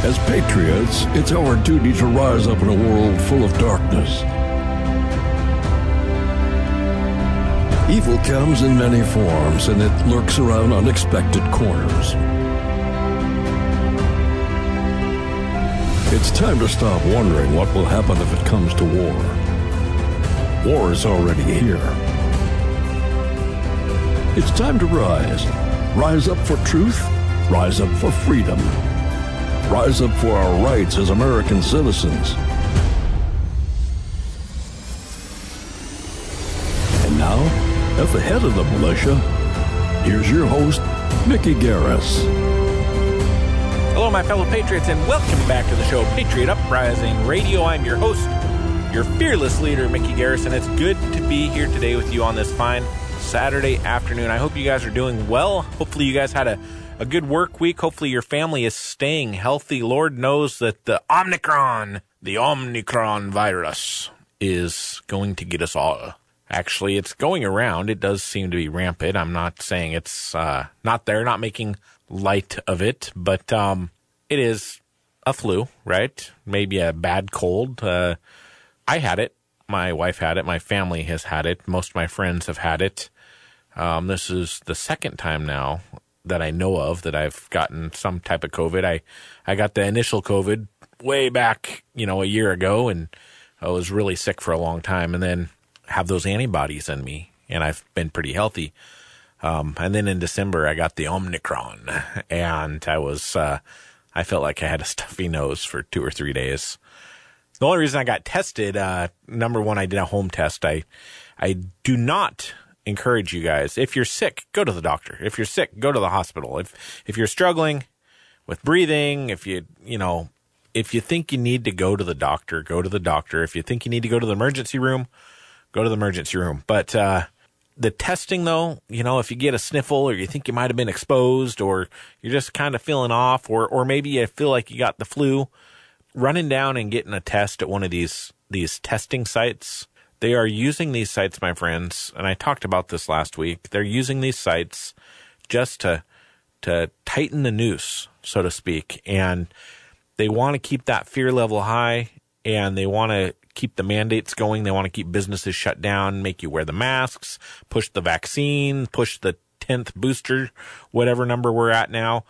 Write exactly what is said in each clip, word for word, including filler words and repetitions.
As patriots, it's our duty to rise up in a world full of darkness. Evil comes in many forms, and it lurks around unexpected corners. It's time to stop wondering what will happen if it comes to war. War is already here. It's time to rise. Rise up for truth. Rise up for freedom. Rise up for our rights as American citizens. And now, at the head of the militia, here's your host, Mickey Garris. Hello, my fellow patriots, and welcome back to the show, Patriot Uprising Radio. I'm your host, your fearless leader, Mickey Garris, and it's good to be here today with you on this fine Saturday afternoon. I hope you guys are doing well. Hopefully you guys had a A good work week. Hopefully your family is staying healthy. Lord knows that the Omicron, the Omicron virus is going to get us all. Actually, it's going around. It does seem to be rampant. I'm not saying it's uh, not there, not making light of it, but um, it is a flu, right? Maybe a bad cold. Uh, I had it. My wife had it. My family has had it. Most of my friends have had it. Um, this is the second time now that I know of that I've gotten some type of COVID. I, I got the initial COVID way back, you know, a year ago, and I was really sick for a long time, and then have those antibodies in me, and I've been pretty healthy. Um, and then in December, I got the Omicron, and I was, uh, I felt like I had a stuffy nose for two or three days. The only reason I got tested, uh, number one, I did a home test. I, I do not encourage you guys, if you're sick, go to the doctor. If you're sick, go to the hospital. If if you're struggling with breathing, if you, you know, if you think you need to go to the doctor, go to the doctor. If you think you need to go to the emergency room, go to the emergency room. But uh, the testing, though, you know, if you get a sniffle or you think you might have been exposed or you're just kind of feeling off or or maybe you feel like you got the flu, running down and getting a test at one of these these testing sites. They are using these sites, my friends, and I talked about this last week. They're using these sites just to to tighten the noose, so to speak, and they want to keep that fear level high, and they want to keep the mandates going. They want to keep businesses shut down, make you wear the masks, push the vaccine, push the tenth booster, whatever number we're at now,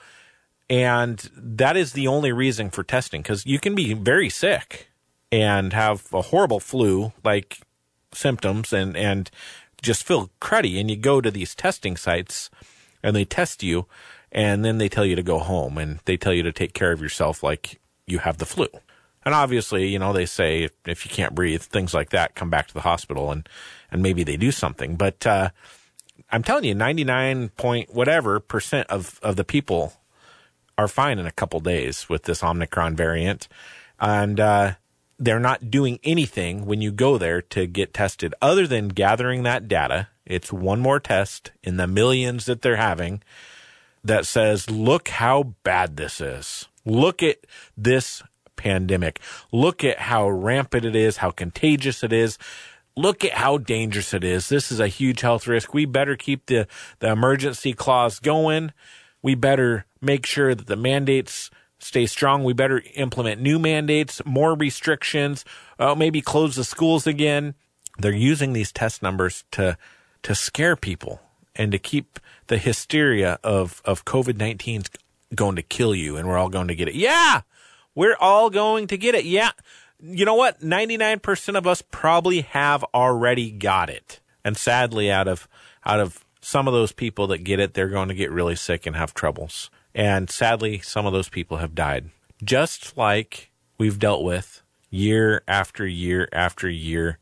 and that is the only reason for testing, because you can be very sick and have a horrible flu, like symptoms and, and just feel cruddy. And you go to these testing sites and they test you and then they tell you to go home and they tell you to take care of yourself like you have the flu. And obviously, you know, they say if, if you can't breathe, things like that, come back to the hospital and, and maybe they do something. But, uh, I'm telling you, ninety-nine point whatever percent of, of the people are fine in a couple days with this Omicron variant. And, uh, they're not doing anything when you go there to get tested other than gathering that data. It's one more test in the millions that they're having that says, look how bad this is. Look at this pandemic. Look at how rampant it is, how contagious it is. Look at how dangerous it is. This is a huge health risk. We better keep the, the emergency clause going. We better make sure that the mandates stay strong. We better implement new mandates, more restrictions, uh, maybe close the schools again. They're using these test numbers to to scare people and to keep the hysteria of, of COVID nineteen going to kill you and we're all going to get it. Yeah, we're all going to get it. Yeah. You know what? ninety-nine percent of us probably have already got it. And sadly, out of out of some of those people that get it, they're going to get really sick and have troubles. And sadly, some of those people have died. Just like we've dealt with year after year after year,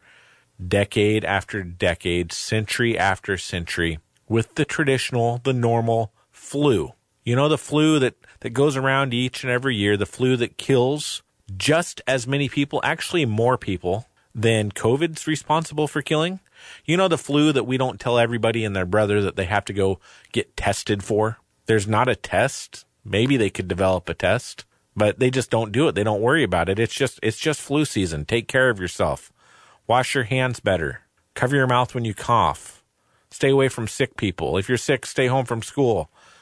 decade after decade, century after century, with the traditional, the normal flu. You know, the flu that, that goes around each and every year, the flu that kills just as many people, actually more people, than COVID's responsible for killing. You know, the flu that we don't tell everybody and their brother that they have to go get tested for. There's not a test. Maybe they could develop a test, but they just don't do it. They don't worry about it. It's just, it's just flu season. Take care of yourself. Wash your hands better. Cover your mouth when you cough. Stay away from sick people. If you're sick, stay home from school.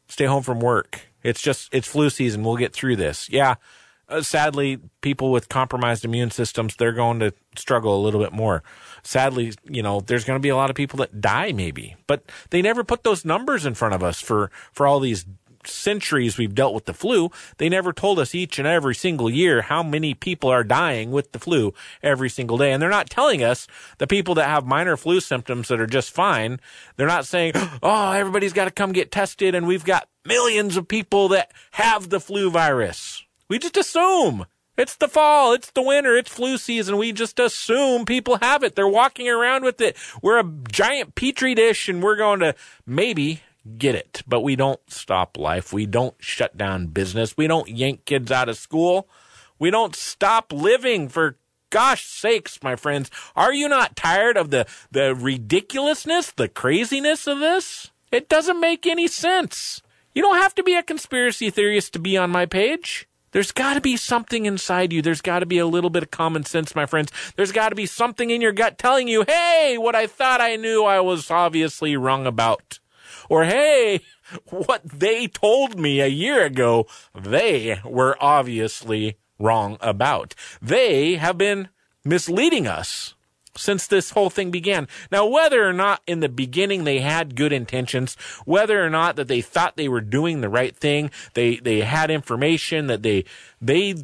Stay home from work. It's just, it's flu season. We'll get through this. Yeah. Uh, sadly, people with compromised immune systems, they're going to struggle a little bit more. Sadly, you know, there's going to be a lot of people that die maybe, but they never put those numbers in front of us for, for all these centuries we've dealt with the flu. They never told us each and every single year how many people are dying with the flu every single day. And they're not telling us the people that have minor flu symptoms that are just fine. They're not saying, oh, everybody's got to come get tested and we've got millions of people that have the flu virus. We just assume. It's the fall, it's the winter, it's flu season. We just assume people have it. They're walking around with it. We're a giant petri dish and we're going to maybe get it. But we don't stop life. We don't shut down business. We don't yank kids out of school. We don't stop living, for gosh sakes, my friends. Are you not tired of the, the ridiculousness, the craziness of this? It doesn't make any sense. You don't have to be a conspiracy theorist to be on my page. There's got to be something inside you. There's got to be a little bit of common sense, my friends. There's got to be something in your gut telling you, hey, what I thought I knew I was obviously wrong about. Or, hey, what they told me a year ago, they were obviously wrong about. They have been misleading us since this whole thing began. Now, whether or not in the beginning they had good intentions, whether or not that they thought they were doing the right thing, they they had information that they they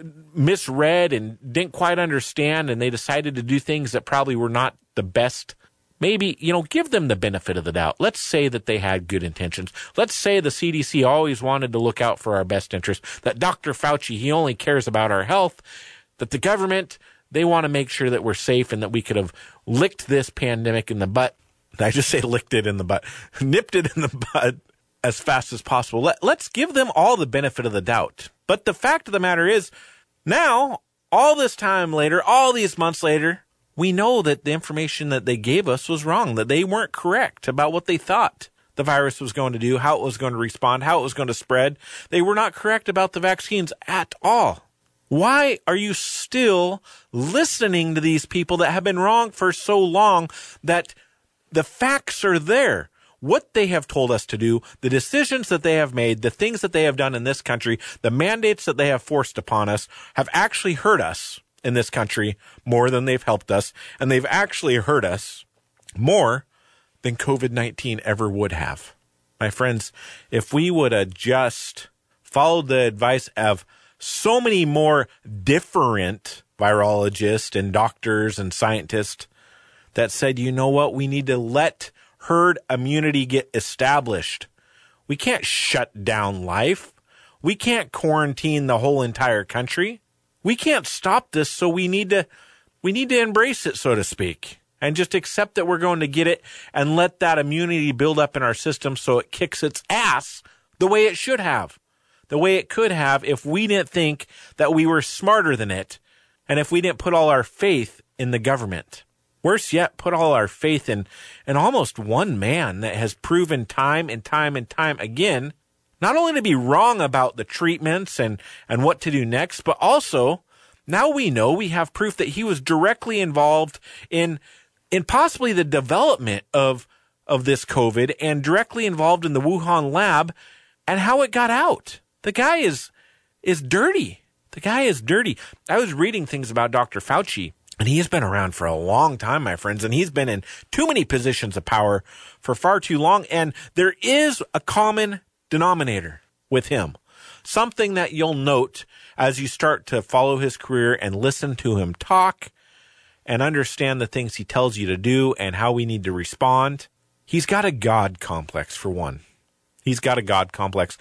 misread and didn't quite understand, and they decided to do things that probably were not the best. Maybe, you know, give them the benefit of the doubt. Let's say that they had good intentions. Let's say the C D C always wanted to look out for our best interest, that Doctor Fauci, he only cares about our health, that the government, they want to make sure that we're safe and that we could have licked this pandemic in the butt. Did I just say licked it in the butt? Nipped it in the butt as fast as possible. Let, let's give them all the benefit of the doubt. But the fact of the matter is, now, all this time later, all these months later, we know that the information that they gave us was wrong, that they weren't correct about what they thought the virus was going to do, how it was going to respond, how it was going to spread. They were not correct about the vaccines at all. Why are you still listening to these people that have been wrong for so long that the facts are there? What they have told us to do, the decisions that they have made, the things that they have done in this country, the mandates that they have forced upon us have actually hurt us in this country more than they've helped us. And they've actually hurt us more than COVID nineteen ever would have. My friends, if we would have just followed the advice of so many more different virologists and doctors and scientists that said, you know what, we need to let herd immunity get established. We can't shut down life. We can't quarantine the whole entire country. We can't stop this, so we need to we need to embrace it, so to speak, and just accept that we're going to get it and let that immunity build up in our system so it kicks its ass the way it should have. The way it could have if we didn't think that we were smarter than it, and if we didn't put all our faith in the government. Worse yet, put all our faith in, in almost one man that has proven time and time and time again, not only to be wrong about the treatments and, and what to do next, but also now we know we have proof that he was directly involved in, in possibly the development of, of this COVID and directly involved in the Wuhan lab and how it got out. The guy is, is dirty. The guy is dirty. I was reading things about Doctor Fauci, and he has been around for a long time, my friends, and he's been in too many positions of power for far too long. And there is a common denominator with him, something that you'll note as you start to follow his career and listen to him talk and understand the things he tells you to do and how we need to respond. He's got a God complex, for one. He's got a God complex.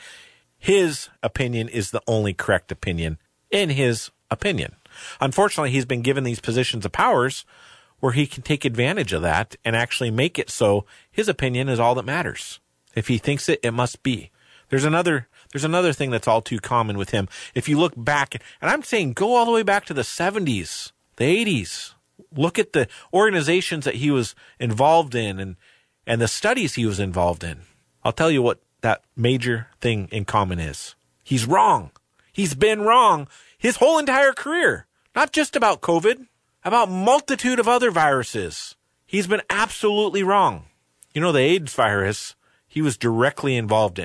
His opinion is the only correct opinion in his opinion. Unfortunately, he's been given these positions of powers where he can take advantage of that and actually make it so his opinion is all that matters. If he thinks it, it must be. There's another, there's another thing that's all too common with him. If you look back, and I'm saying go all the way back to the seventies, the eighties, look at the organizations that he was involved in and, and the studies he was involved in. I'll tell you what that major thing in common is. He's wrong. He's been wrong his whole entire career. Not just about COVID, about multitude of other viruses. He's been absolutely wrong. You know, the AIDS virus, he was directly involved in.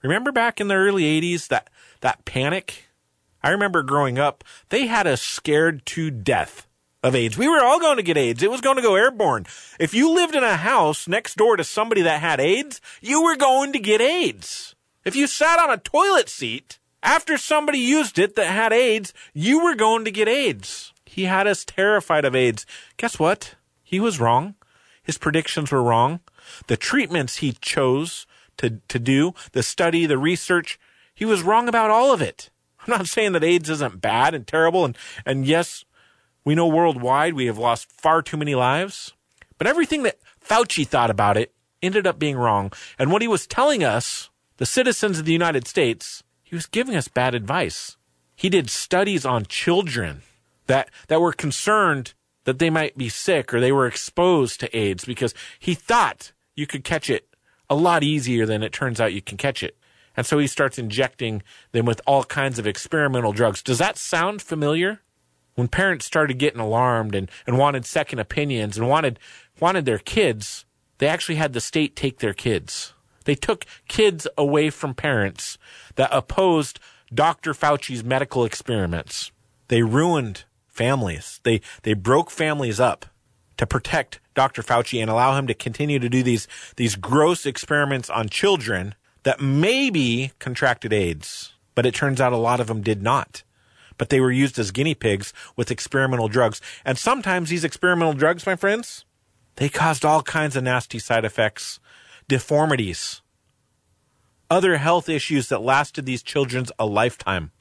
Remember back in the early eighties, that, that panic? I remember growing up, they had us scared to death of AIDS. We were all going to get AIDS. It was going to go airborne. If you lived in a house next door to somebody that had AIDS, you were going to get AIDS. If you sat on a toilet seat after somebody used it that had AIDS, you were going to get AIDS. He had us terrified of AIDS. Guess what? He was wrong. His predictions were wrong. The treatments he chose to, to do, the study, the research, he was wrong about all of it. I'm not saying that AIDS isn't bad and terrible, and, and yes, we know worldwide we have lost far too many lives, but everything that Fauci thought about it ended up being wrong. And what he was telling us, the citizens of the United States, he was giving us bad advice. He did studies on children that, that were concerned that they might be sick or they were exposed to AIDS because he thought you could catch it a lot easier than it turns out you can catch it. And so he starts injecting them with all kinds of experimental drugs. Does that sound familiar? When parents started getting alarmed and, and wanted second opinions and wanted wanted their kids, they actually had the state take their kids. They took kids away from parents that opposed Doctor Fauci's medical experiments. They ruined families. They they broke families up to protect Doctor Fauci and allow him to continue to do these, these gross experiments on children that maybe contracted AIDS. But it turns out a lot of them did not. But they were used as guinea pigs with experimental drugs. And sometimes these experimental drugs, my friends, they caused all kinds of nasty side effects, deformities, other health issues that lasted these children a lifetime.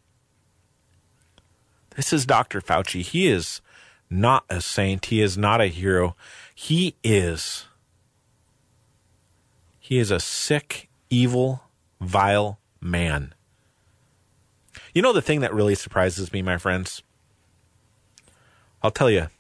This is Doctor Fauci. He is not a saint. He is not a hero. He is. He is a sick, evil, vile man. You know the thing that really surprises me, my friends? I'll tell you.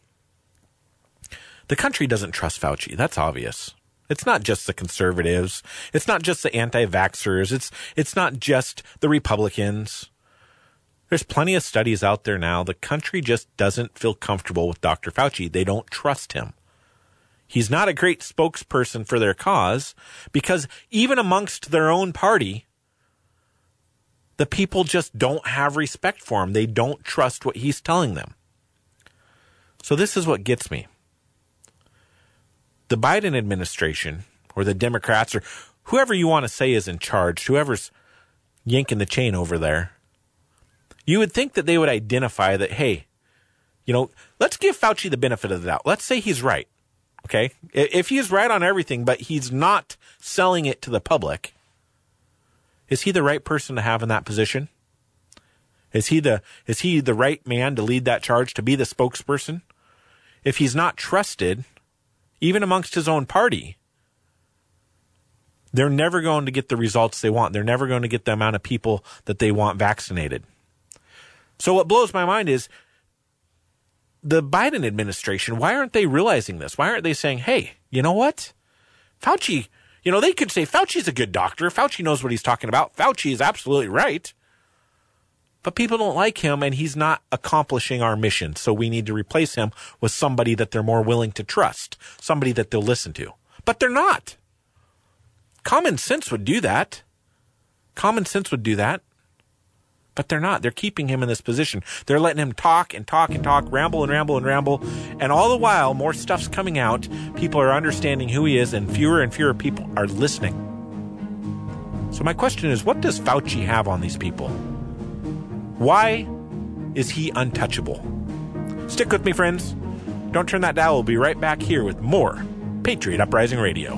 The country doesn't trust Fauci. That's obvious. It's not just the conservatives. It's not just the anti-vaxxers. It's, it's not just the Republicans. There's plenty of studies out there now. The country just doesn't feel comfortable with Doctor Fauci. They don't trust him. He's not a great spokesperson for their cause because even amongst their own party, the people just don't have respect for him. They don't trust what he's telling them. So this is what gets me. The Biden administration, or the Democrats, or whoever you want to say is in charge, whoever's yanking the chain over there, you would think that they would identify that, hey, you know, let's give Fauci the benefit of the doubt. Let's say he's right, okay? If he's right on everything, but he's not selling it to the public, is he the right person to have in that position? Is he the is he the right man to lead that charge, to be the spokesperson? If he's not trusted, even amongst his own party, they're never going to get the results they want. They're never going to get the amount of people that they want vaccinated. So what blows my mind is the Biden administration, why aren't they realizing this? Why aren't they saying, hey, you know what? Fauci, you know, they could say Fauci's a good doctor. Fauci knows what he's talking about. Fauci is absolutely right. But people don't like him, and he's not accomplishing our mission. So we need to replace him with somebody that they're more willing to trust, somebody that they'll listen to. But they're not. Common sense would do that. Common sense would do that. But they're not. They're keeping him in this position. They're letting him talk and talk and talk, ramble and ramble and ramble. And all the while, more stuff's coming out. People are understanding who he is, and fewer and fewer people are listening. So my question is, what does Fauci have on these people? Why is he untouchable? Stick with me, friends. Don't turn that dial. We'll be right back here with more Patriot Uprising Radio.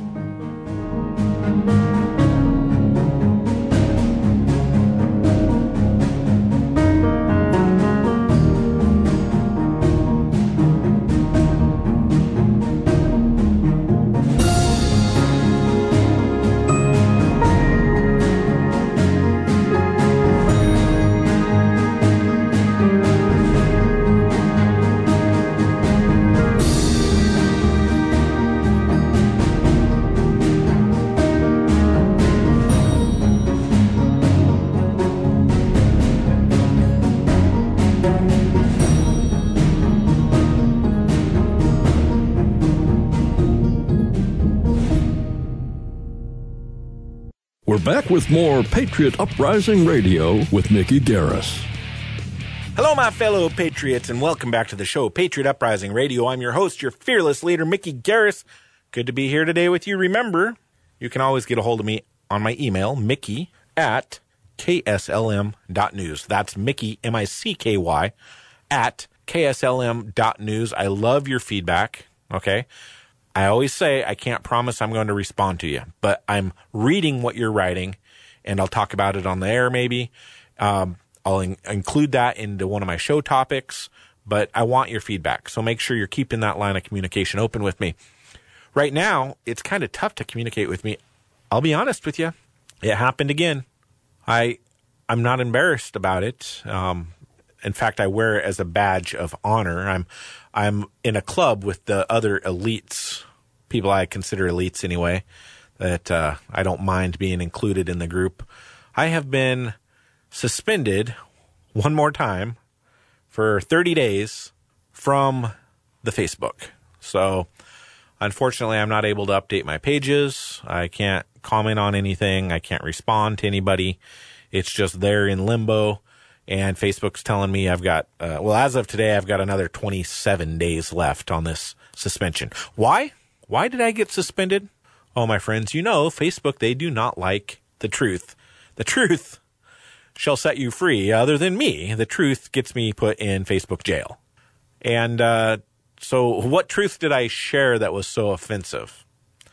We're back with more Patriot Uprising Radio with Mickey Garris. Hello, my fellow patriots, and welcome back to the show, Patriot Uprising Radio. I'm your host, your fearless leader, Mickey Garris. Good to be here today with you. Remember, you can always get a hold of me on my email, Mickey at K S L M dot news. That's Mickey, M I C K Y, at K S L M dot news. I love your feedback, okay? I always say I can't promise I'm going to respond to you, but I'm reading what you're writing, and I'll talk about it on the air maybe. Um, I'll in- include that into one of my show topics, but I want your feedback. So make sure you're keeping that line of communication open with me. Right now, it's kind of tough to communicate with me. I'll be honest with you. It happened again. I, I'm not embarrassed about it. Um, in fact, I wear it as a badge of honor. I'm, I'm in a club with the other elites, people I consider elites anyway, that uh, I don't mind being included in the group. I have been suspended one more time for thirty days from the Facebook. So unfortunately, I'm not able to update my pages. I can't comment on anything. I can't respond to anybody. It's just there in limbo. And Facebook's telling me I've got, uh, well, as of today, I've got another twenty-seven days left on this suspension. Why? Why did I get suspended? Oh, my friends, you know, Facebook, they do not like the truth. The truth shall set you free. Other than me, the truth gets me put in Facebook jail. And uh, so what truth did I share that was so offensive?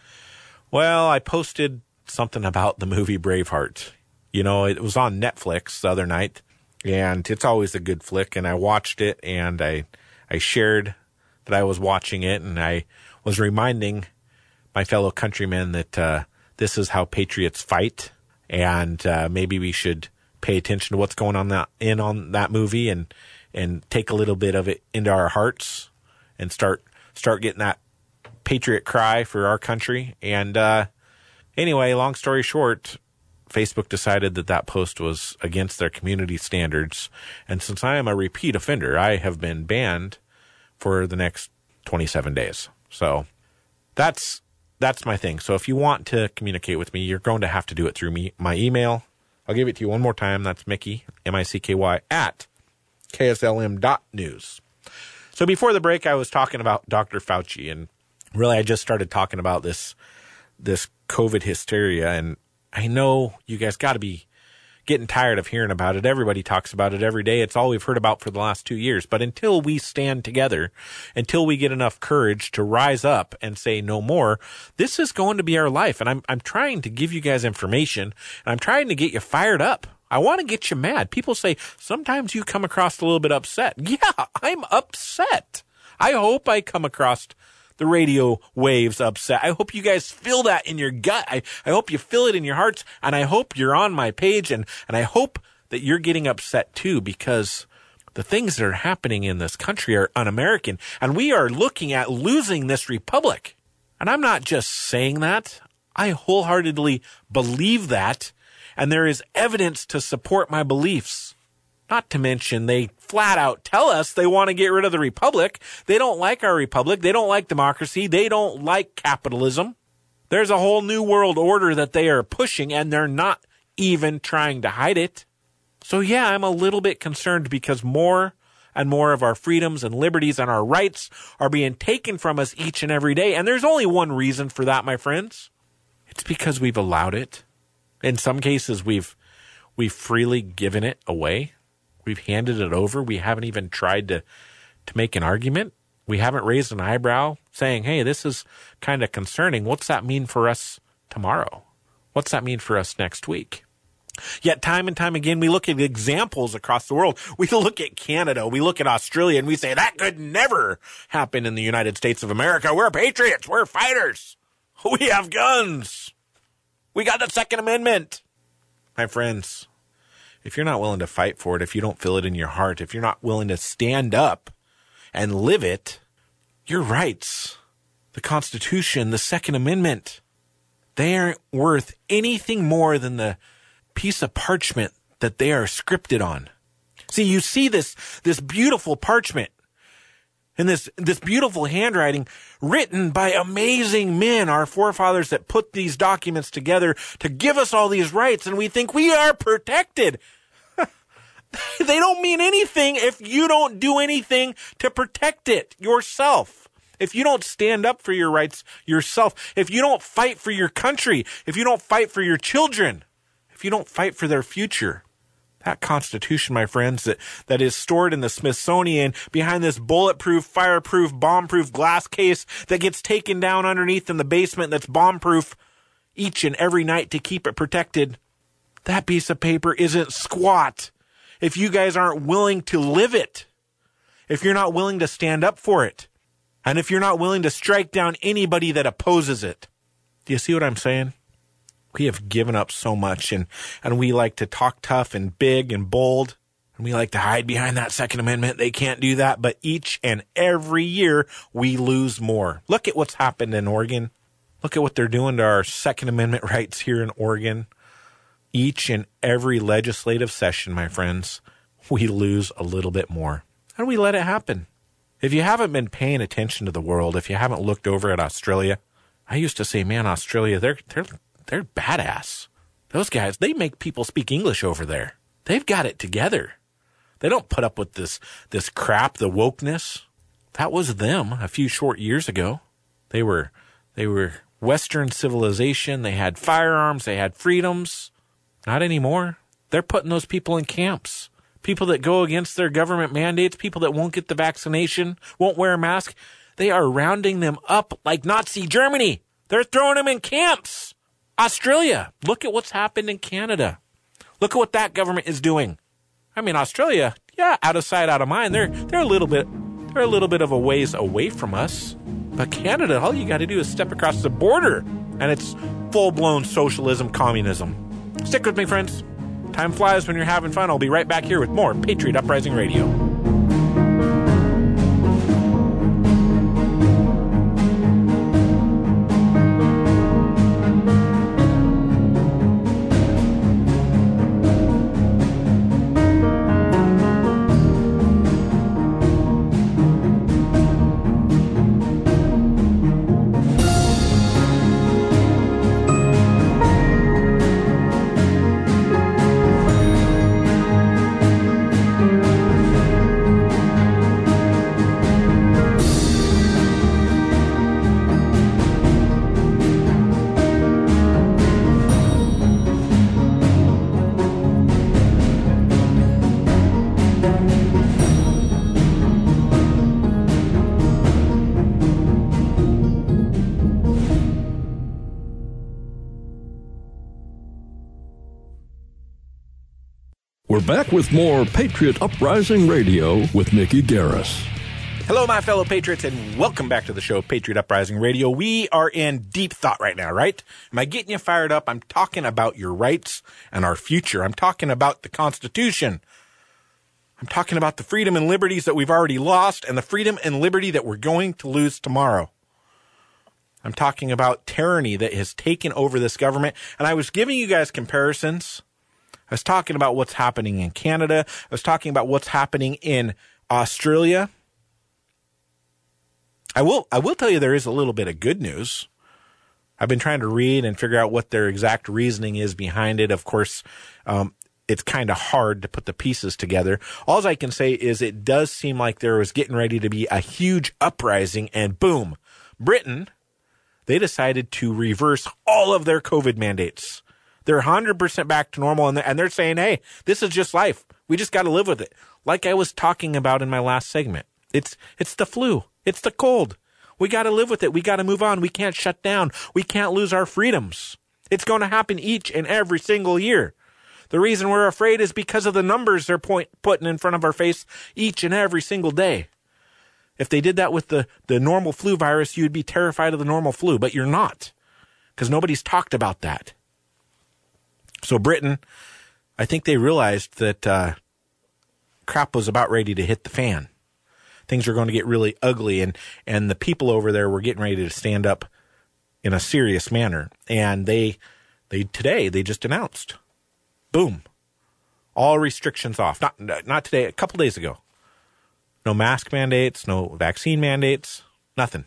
Well, I posted something about the movie Braveheart. You know, it was on Netflix the other night. And it's always a good flick, and I watched it, and I I shared that I was watching it, and I was reminding my fellow countrymen that uh, this is how patriots fight, and uh, maybe we should pay attention to what's going on that in on that movie, and and take a little bit of it into our hearts, and start start getting that patriot cry for our country. And uh, anyway, long story short, Facebook decided that that post was against their community standards. And since I am a repeat offender, I have been banned for the next twenty-seven days. So that's that's my thing. So if you want to communicate with me, you're going to have to do it through me, my email. I'll give it to you one more time. That's Mickey, M I C K Y, at K S L M dot news. So before the break, I was talking about Doctor Fauci. And really, I just started talking about this, this COVID hysteria. And I know you guys got to be getting tired of hearing about it. Everybody talks about it every day. It's all we've heard about for the last two years. But until we stand together, until we get enough courage to rise up and say no more, this is going to be our life. And I'm I'm trying to give you guys information, and I'm trying to get you fired up. I want to get you mad. People say, sometimes you come across a little bit upset. Yeah, I'm upset. I hope I come across the radio waves upset. I hope you guys feel that in your gut. I, I hope you feel it in your hearts, and I hope you're on my page, and, and I hope that you're getting upset too, because the things that are happening in this country are un-American, and we are looking at losing this republic. And I'm not just saying that. I wholeheartedly believe that, and there is evidence to support my beliefs. Not to mention, they flat out tell us they want to get rid of the republic. They don't like our republic. They don't like democracy. They don't like capitalism. There's a whole new world order that they are pushing, and they're not even trying to hide it. So yeah, I'm a little bit concerned because more and more of our freedoms and liberties and our rights are being taken from us each and every day. And there's only one reason for that, my friends. It's because we've allowed it. In some cases, we've we've freely given it away. We've handed it over. We haven't even tried to, to make an argument. We haven't raised an eyebrow saying, hey, this is kind of concerning. What's that mean for us tomorrow? What's that mean for us next week? Yet time and time again, we look at examples across the world. We look at Canada. We look at Australia, and we say, that could never happen in the United States of America. We're patriots. We're fighters. We have guns. We got the Second Amendment. My friends, if you're not willing to fight for it, if you don't feel it in your heart, if you're not willing to stand up and live it, your rights, the Constitution, the Second Amendment, they aren't worth anything more than the piece of parchment that they are scripted on. See, you see this, this beautiful parchment. in this, this beautiful handwriting written by amazing men, our forefathers that put these documents together to give us all these rights, and we think we are protected. They don't mean anything if you don't do anything to protect it yourself. If you don't stand up for your rights yourself, if you don't fight for your country, if you don't fight for your children, if you don't fight for their future. That Constitution, my friends, that, that is stored in the Smithsonian behind this bulletproof, fireproof, bombproof glass case that gets taken down underneath in the basement that's bombproof each and every night to keep it protected. That piece of paper isn't squat if you guys aren't willing to live it, if you're not willing to stand up for it, and if you're not willing to strike down anybody that opposes it. Do you see what I'm saying? We have given up so much, and, and we like to talk tough and big and bold, and we like to hide behind that Second Amendment. They can't do that, but each and every year we lose more. Look at what's happened in Oregon. Look at what they're doing to our Second Amendment rights here in Oregon. Each and every legislative session, my friends, we lose a little bit more. How do we let it happen? If you haven't been paying attention to the world, if you haven't looked over at Australia, I used to say, man, Australia, they're they're they're badass. Those guys, they make people speak English over there. They've got it together. They don't put up with this this crap, the wokeness. That was them a few short years ago. They were they were Western civilization. They had firearms. They had freedoms. Not anymore. They're putting those people in camps. People that go against their government mandates, people that won't get the vaccination, won't wear a mask, they are rounding them up like Nazi Germany. They're throwing them in camps. Australia, look at what's happened in Canada. Look at what that government is doing. I mean, Australia, yeah, out of sight, out of mind. They're they're a little bit they're a little bit of a ways away from us. But Canada, all you got to do is step across the border, and it's full-blown socialism, communism. Stick with me, friends. Time flies when you're having fun. I'll be right back here with more Patriot Uprising Radio. We're back with more Patriot Uprising Radio with Mickey Garris. Hello, my fellow patriots, and welcome back to the show, Patriot Uprising Radio. We are in deep thought right now, right? Am I getting you fired up? I'm talking about your rights and our future. I'm talking about the Constitution. I'm talking about the freedom and liberties that we've already lost and the freedom and liberty that we're going to lose tomorrow. I'm talking about tyranny that has taken over this government, and I was giving you guys comparisons. I was talking about what's happening in Canada. I was talking about what's happening in Australia. I will I will tell you there is a little bit of good news. I've been trying to read and figure out what their exact reasoning is behind it. Of course, um, it's kind of hard to put the pieces together. All I can say is it does seem like there was getting ready to be a huge uprising, and boom, Britain, they decided to reverse all of their COVID mandates. They're one hundred percent back to normal, and they're, and they're saying, hey, this is just life. We just got to live with it. Like I was talking about in my last segment. It's it's the flu. It's the cold. We got to live with it. We got to move on. We can't shut down. We can't lose our freedoms. It's going to happen each and every single year. The reason we're afraid is because of the numbers they're point, putting in front of our face each and every single day. If they did that with the, the normal flu virus, you'd be terrified of the normal flu, but you're not, because nobody's talked about that. So Britain, I think they realized that uh, crap was about ready to hit the fan. Things were going to get really ugly, and, and the people over there were getting ready to stand up in a serious manner. And they, they today, they just announced, boom, all restrictions off. Not not today, a couple days ago. no mask mandates, no vaccine mandates, nothing.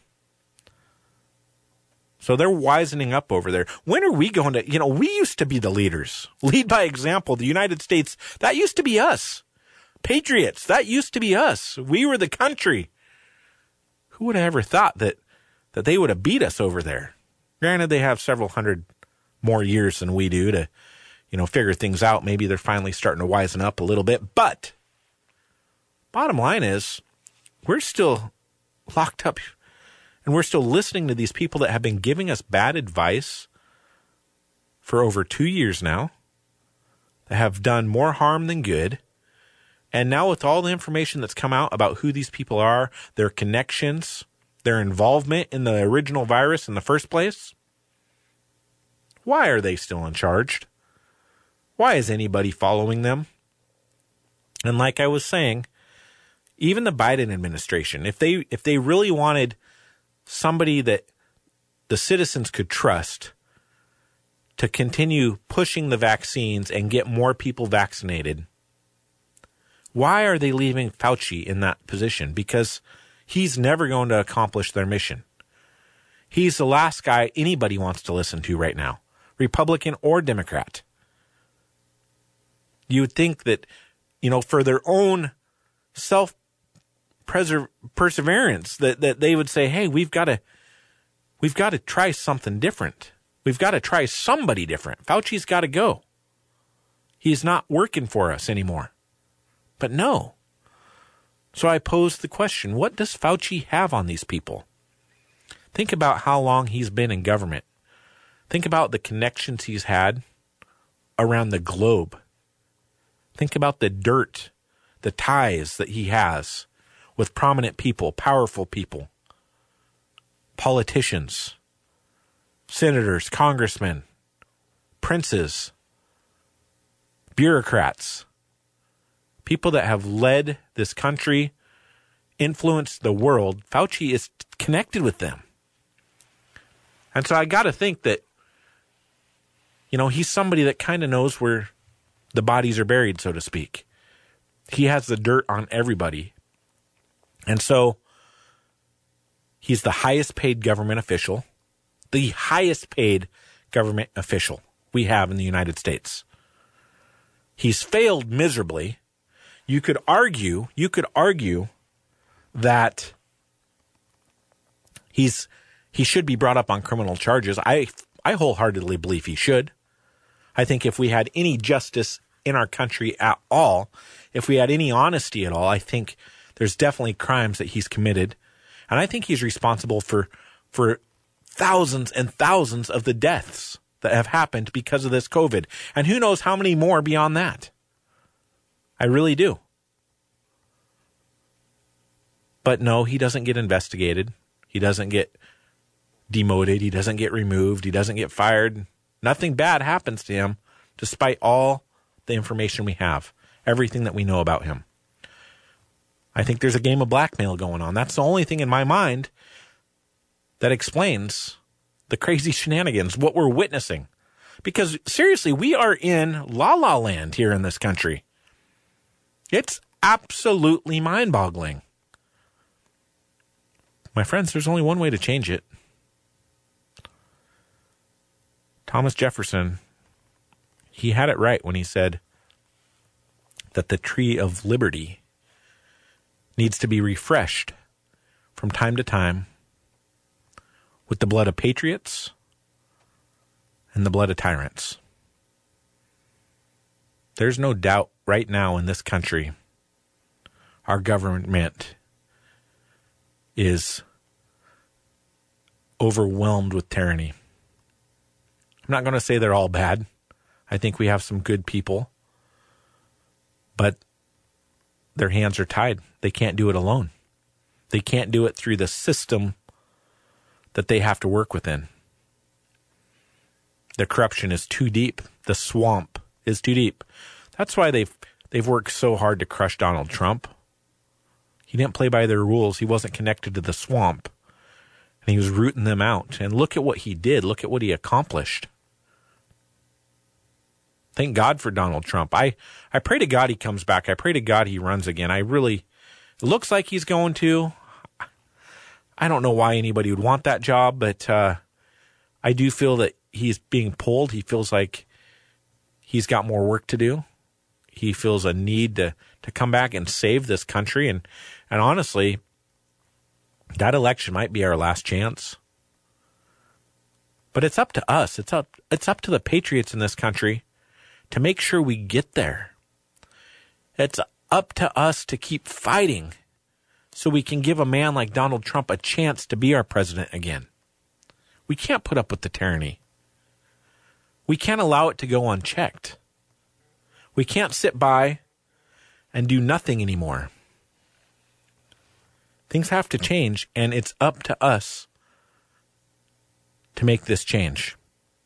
So they're wisening up over there. When are we going to, you know, we used to be the leaders. Lead by example. The United States, that used to be us. Patriots, that used to be us. We were the country. Who would have ever thought that, that they would have beat us over there? Granted, they have several hundred more years than we do to, you know, figure things out. Maybe they're finally starting to wisen up a little bit. But bottom line is, we're still locked up. And we're still listening to these people that have been giving us bad advice for over two years now, that have done more harm than good. And now with all the information that's come out about who these people are, their connections, their involvement in the original virus in the first place, why are they still in charge? Why is anybody following them? And like I was saying, even the Biden administration, if they if they really wanted somebody that the citizens could trust to continue pushing the vaccines and get more people vaccinated, why are they leaving Fauci in that position? Because he's never going to accomplish their mission. He's the last guy anybody wants to listen to right now, Republican or Democrat. You would think that, you know, for their own self Preser- perseverance that, that they would say, hey, we've got to we've got to try something different. We've got to try somebody different. Fauci's got to go. He's not working for us anymore. But no. So I posed the question, what does Fauci have on these people? Think about how long he's been in government. Think about the connections he's had around the globe. Think about the dirt, the ties that he has with prominent people, powerful people, politicians, senators, congressmen, princes, bureaucrats, people that have led this country, influenced the world. Fauci is connected with them. And so I got to think that, you know, he's somebody that kind of knows where the bodies are buried, so to speak. He has the dirt on everybody. And so he's the highest paid government official, the highest paid government official we have in the United States. He's failed miserably. You could argue, you could argue that he's he should be brought up on criminal charges. I I wholeheartedly believe he should. I think if we had any justice in our country at all, if we had any honesty at all, I think there's definitely crimes that he's committed. And I think he's responsible for for thousands and thousands of the deaths that have happened because of this COVID. And who knows how many more beyond that. I really do. But no, he doesn't get investigated. He doesn't get demoted. He doesn't get removed. He doesn't get fired. Nothing bad happens to him, despite all the information we have, everything that we know about him. I think there's a game of blackmail going on. That's the only thing in my mind that explains the crazy shenanigans, what we're witnessing. Because seriously, we are in la la land here in this country. It's absolutely mind-boggling. My friends, there's only one way to change it. Thomas Jefferson, he had it right when he said that the tree of liberty needs to be refreshed from time to time with the blood of patriots and the blood of tyrants. There's no doubt right now in this country, our government is overwhelmed with tyranny. I'm not going to say they're all bad. I think we have some good people, but their hands are tied. They can't do it alone. They can't do it through the system that they have to work within. The corruption is too deep. The swamp is too deep. That's why they've they've worked so hard to crush Donald Trump. He didn't play by their rules. He wasn't connected to the swamp. And he was rooting them out. And look at what he did. Look at what he accomplished. Thank God for Donald Trump. I, I pray to God he comes back. I pray to God he runs again. I really, It looks like he's going to. I don't know why anybody would want that job, but uh, I do feel that he's being pulled. He feels like he's got more work to do. He feels a need to, to come back and save this country. And, and honestly, that election might be our last chance. But it's up to us. It's up, it's up to the patriots in this country to make sure we get there. It's up to us to keep fighting so we can give a man like Donald Trump a chance to be our president again. We can't put up with the tyranny. We can't allow it to go unchecked. We can't sit by and do nothing anymore. Things have to change, and it's up to us to make this change.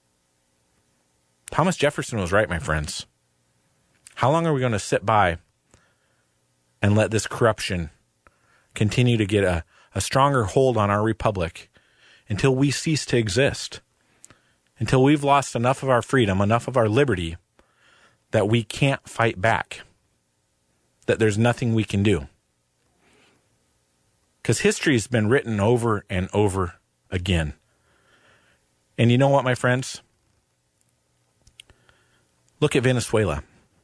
Thomas Jefferson was right, my friends. How long are we going to sit by and let this corruption continue to get a, a stronger hold on our republic until we cease to exist? Until we've lost enough of our freedom, enough of our liberty, that we can't fight back. That there's nothing we can do. Because history has been written over and over again. And you know what, my friends? Look at Venezuela.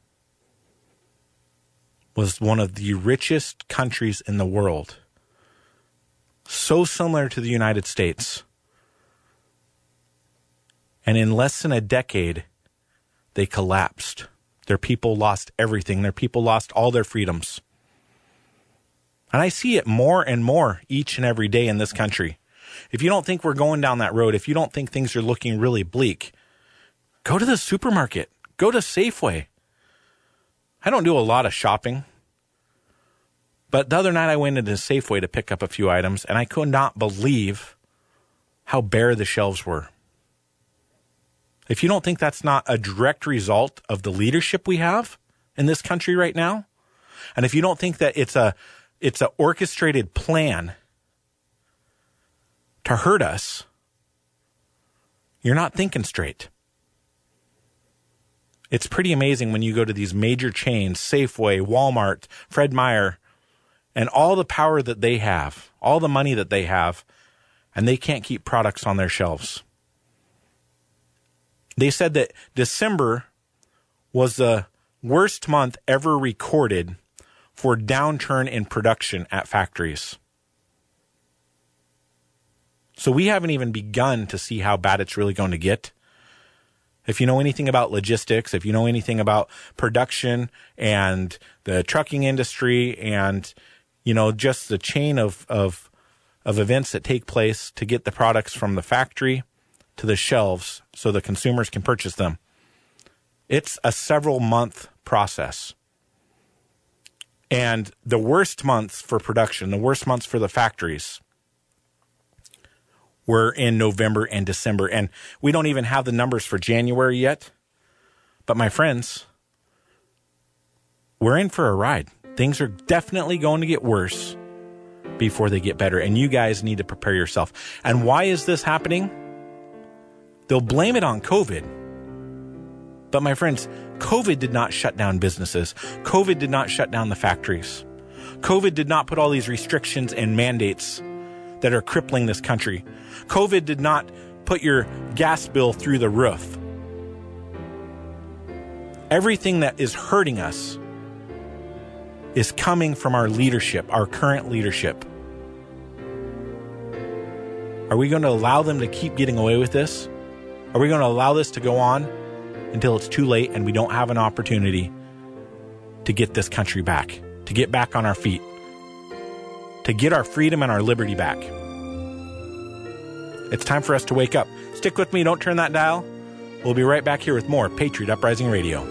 Was one of the richest countries in the world. So similar to the United States. And in less than a decade, they collapsed. Their people lost everything. Their people lost all their freedoms. And I see it more and more each and every day in this country. If you don't think we're going down that road, if you don't think things are looking really bleak, go to the supermarket. Go to Safeway. I don't do a lot of shopping. But the other night I went into Safeway to pick up a few items, and I could not believe how bare the shelves were. If you don't think that's not a direct result of the leadership we have in this country right now, and if you don't think that it's a it's an orchestrated plan to hurt us, you're not thinking straight. It's pretty amazing when you go to these major chains, Safeway, Walmart, Fred Meyer, and all the power that they have, all the money that they have, and they can't keep products on their shelves. They said that December was the worst month ever recorded for downturn in production at factories. So we haven't even begun to see how bad it's really going to get. If you know anything about logistics, if you know anything about production and the trucking industry and, you know, just the chain of, of, of events that take place to get the products from the factory to the shelves so the consumers can purchase them, it's a several month process. And the worst months for production, the worst months for the factories, were in November and December. And we don't even have the numbers for January yet. But my friends, we're in for a ride. Things are definitely going to get worse before they get better. And you guys need to prepare yourself. And why is this happening? They'll blame it on COVID. But my friends, COVID did not shut down businesses. COVID did not shut down the factories. COVID did not put all these restrictions and mandates that are crippling this country. COVID did not put your gas bill through the roof. Everything that is hurting us is coming from our leadership, our current leadership. Are we going to allow them to keep getting away with this? Are we going to allow this to go on until it's too late and we don't have an opportunity to get this country back, to get back on our feet, to get our freedom and our liberty back? It's time for us to wake up. Stick with me. Don't turn that dial. We'll be right back here with more Patriot Uprising Radio.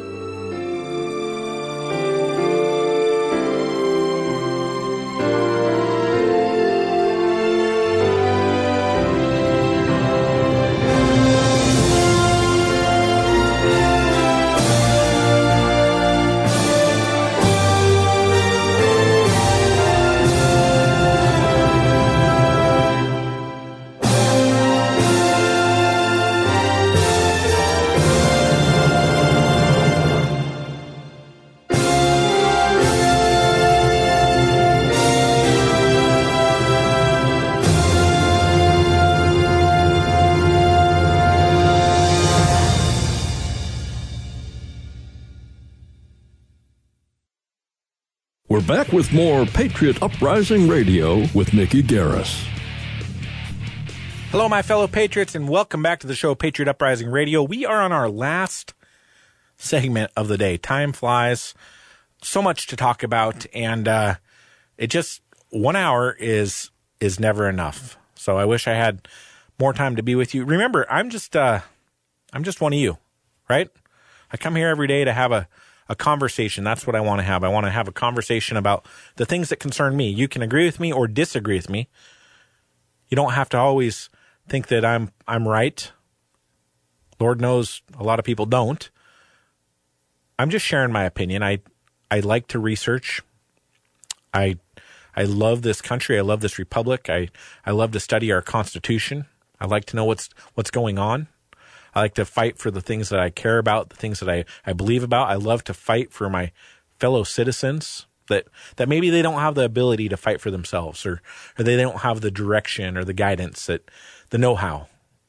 We're back with more Patriot Uprising Radio with Mickey Garris. Hello, my fellow patriots, and welcome back to the show, Patriot Uprising Radio. We are on our last segment of the day. Time flies. So much to talk about, and uh, it just, one hour is is never enough. So I wish I had more time to be with you. Remember, I'm just uh, I'm just one of you, right? I come here every day to have a, a conversation. That's what I want to have. I want to have a conversation about the things that concern me. You can agree with me or disagree with me. You don't have to always think that I'm I'm right. Lord knows a lot of people don't. I'm just sharing my opinion. I I like to research. I I love this country. I love this republic. I, I love to study our Constitution. I like to know what's what's going on. I like to fight for the things that I care about, the things that I, I believe about. I love to fight for my fellow citizens that, that maybe they don't have the ability to fight for themselves, or, or they don't have the direction or the guidance, that the know-how.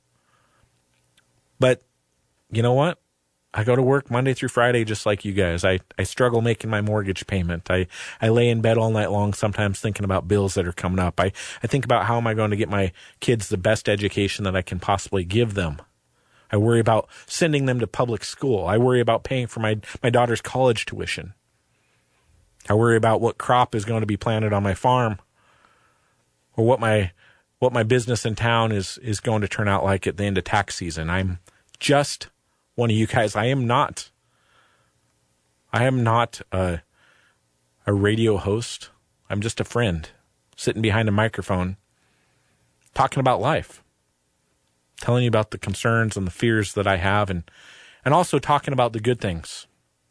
But you know what? I go to work Monday through Friday just like you guys. I, I struggle making my mortgage payment. I, I lay in bed all night long sometimes thinking about bills that are coming up. I, I think about how am I going to get my kids the best education that I can possibly give them. I worry about sending them to public school. I worry about paying for my, my daughter's college tuition. I worry about what crop is going to be planted on my farm, or what my what my business in town is, is going to turn out like at the end of tax season. I'm just one of you guys. I am not, I am not a, a radio host. I'm just a friend sitting behind a microphone talking about life, telling you about the concerns and the fears that I have, and, and also talking about the good things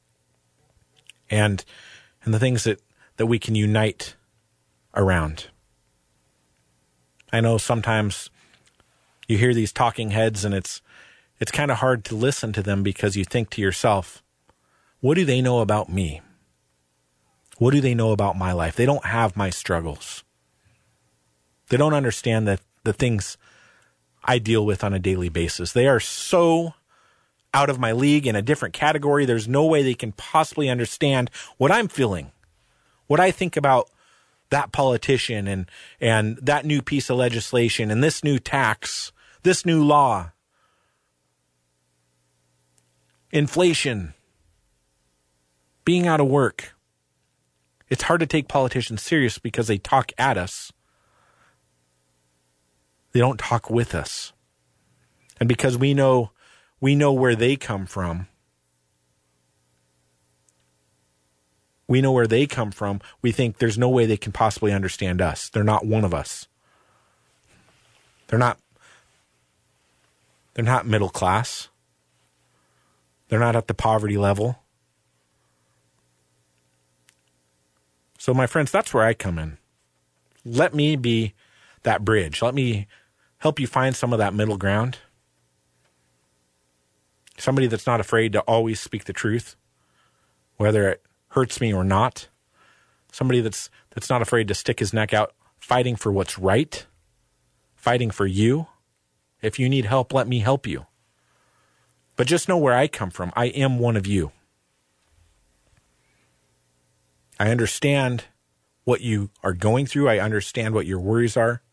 and, and the things that, that we can unite around. I know sometimes you hear these talking heads and it's, It's kind of hard to listen to them because you think to yourself, what do they know about me? What do they know about my life? They don't have my struggles. They don't understand the, the things I deal with on a daily basis. They are so out of my league, in a different category. There's no way they can possibly understand what I'm feeling, what I think about that politician and, and that new piece of legislation and this new tax, this new law. Inflation, being out of work. It's hard to take politicians serious because they talk at us. They don't talk with us. And because we know we know where they come from. We know where they come from. We think there's no way they can possibly understand us. They're not one of us. They're not they're not middle class. They're not at the poverty level. So, my friends, that's where I come in. Let me be that bridge. Let me help you find some of that middle ground. Somebody that's not afraid to always speak the truth, whether it hurts me or not. Somebody that's that's not afraid to stick his neck out, fighting for what's right, fighting for you. If you need help, let me help you. But just know where I come from. I am one of you. I understand what you are going through. I understand what your worries are.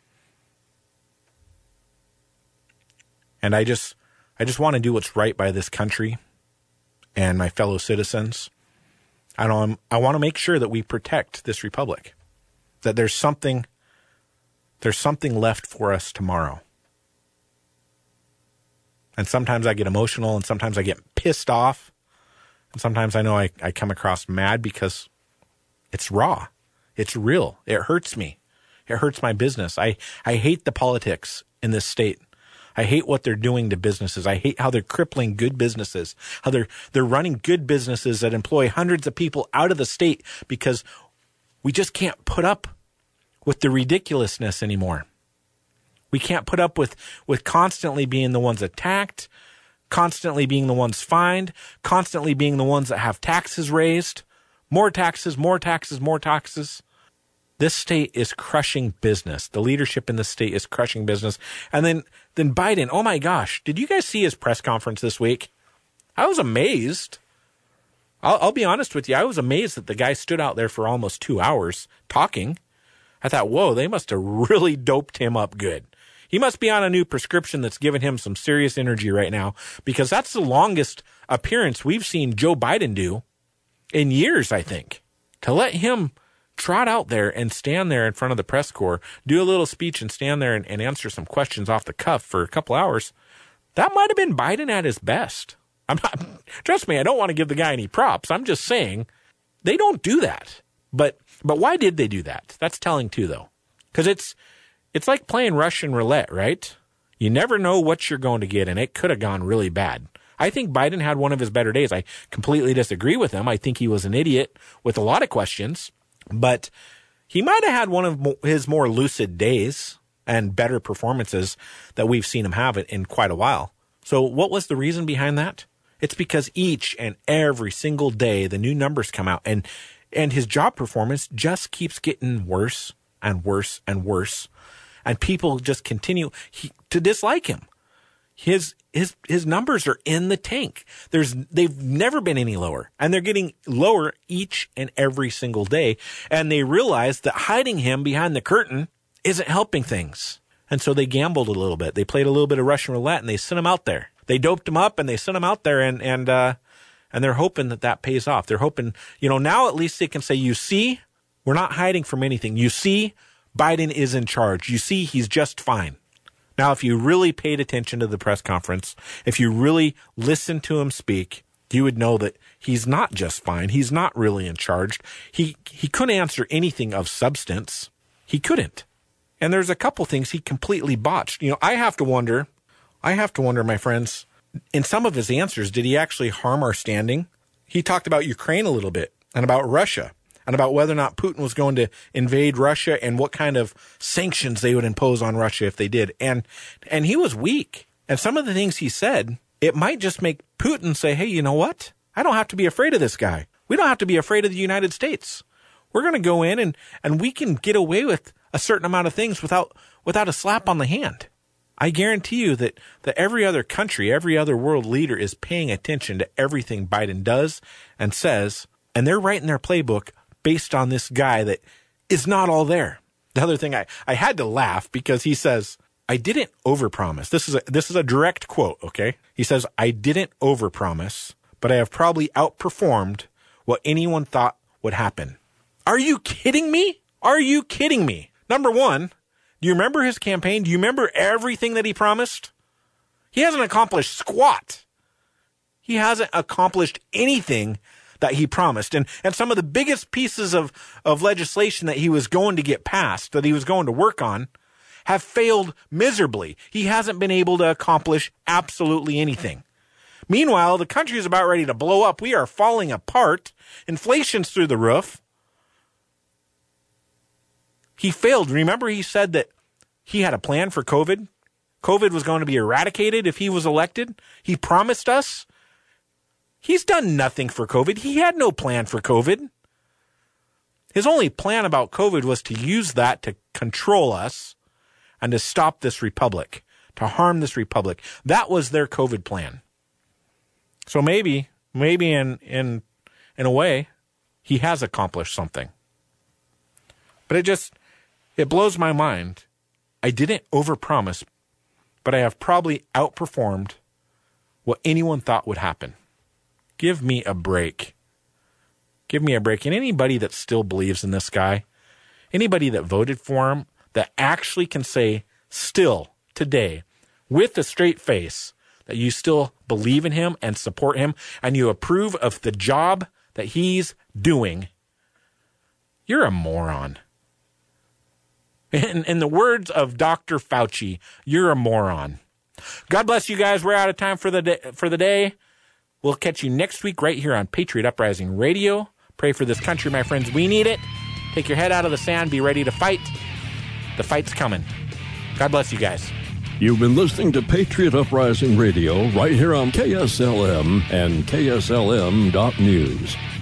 And I just I just want to do what's right by this country and my fellow citizens. I don't, I want to make sure that we protect this republic. That there's something there's something left for us tomorrow. And sometimes I get emotional, and sometimes I get pissed off. And sometimes I know I, I come across mad because it's raw. It's real. It hurts me. It hurts my business. I, I hate the politics in this state. I hate what they're doing to businesses. I hate how they're crippling good businesses, how they're they're running good businesses that employ hundreds of people out of the state because we just can't put up with the ridiculousness anymore. We can't put up with, with constantly being the ones attacked, constantly being the ones fined, constantly being the ones that have taxes raised, more taxes, more taxes, more taxes. This state is crushing business. The leadership in this state is crushing business. And then, then Biden, oh my gosh, did you guys see his press conference this week? I was amazed. I'll, I'll be honest with you. I was amazed that the guy stood out there for almost two hours talking. I thought, whoa, they must have really doped him up good. He must be on a new prescription that's giving him some serious energy right now, because that's the longest appearance we've seen Joe Biden do in years, I think. To let him trot out there and stand there in front of the press corps, do a little speech and stand there and, and answer some questions off the cuff for a couple hours, that might have been Biden at his best. I'm not, trust me, I don't want to give the guy any props. I'm just saying they don't do that. But but why did they do that? That's telling too, though. Because it's, it's like playing Russian roulette, right? You never know what you're going to get, and it could have gone really bad. I think Biden had one of his better days. I completely disagree with him. I think he was an idiot with a lot of questions, but he might have had one of his more lucid days and better performances that we've seen him have in quite a while. So what was the reason behind that? It's because each and every single day the new numbers come out, and and his job performance just keeps getting worse and worse and worse. And people just continue he, to dislike him. His his his numbers are in the tank. There's they've never been any lower, and they're getting lower each and every single day. And they realize that hiding him behind the curtain isn't helping things. And so they gambled a little bit. They played a little bit of Russian roulette, and they sent him out there. They doped him up, and they sent him out there, and and uh, and they're hoping that that pays off. They're hoping, you know, now at least they can say, you see, we're not hiding from anything. You see, Biden is in charge. You see, he's just fine. Now, if you really paid attention to the press conference, if you really listened to him speak, you would know that he's not just fine. He's not really in charge. He he couldn't answer anything of substance. He couldn't. And there's a couple things he completely botched. You know, I have to wonder, I have to wonder, my friends, in some of his answers, did he actually harm our standing? He talked about Ukraine a little bit and about Russia, and about whether or not Putin was going to invade Russia and what kind of sanctions they would impose on Russia if they did. And and he was weak. And some of the things he said, it might just make Putin say, hey, you know what? I don't have to be afraid of this guy. We don't have to be afraid of the United States. We're going to go in and, and we can get away with a certain amount of things without without a slap on the hand. I guarantee you that, that every other country, every other world leader is paying attention to everything Biden does and says, and they're writing their playbook based on this guy that is not all there. The other thing, I, I had to laugh because he says, I didn't overpromise. This is a, this is a direct quote, okay? He says, I didn't overpromise, but I have probably outperformed what anyone thought would happen. Are you kidding me? Are you kidding me? Number one, do you remember his campaign? Do you remember everything that he promised? He hasn't accomplished squat. He hasn't accomplished anything that he promised. And and some of the biggest pieces of, of legislation that he was going to get passed, that he was going to work on, have failed miserably. He hasn't been able to accomplish absolutely anything. Meanwhile, the country is about ready to blow up. We are falling apart. Inflation's through the roof. He failed. Remember, he said that he had a plan for COVID. COVID was going to be eradicated if he was elected. He promised us. He's done nothing for COVID. He had no plan for COVID. His only plan about COVID was to use that to control us and to stop this republic, to harm this republic. That was their COVID plan. So maybe, maybe in in in a way, he has accomplished something. But it just, it blows my mind. I didn't overpromise, but I have probably outperformed what anyone thought would happen. Give me a break. Give me a break. And anybody that still believes in this guy, anybody that voted for him, that actually can say still today, with a straight face, that you still believe in him and support him, and you approve of the job that he's doing, you're a moron. In, in the words of Doctor Fauci, you're a moron. God bless you guys. We're out of time for the day, for the day. We'll catch you next week right here on Patriot Uprising Radio. Pray for this country, my friends. We need it. Take your head out of the sand. Be ready to fight. The fight's coming. God bless you guys. You've been listening to Patriot Uprising Radio right here on K S L M and K S L M dot news.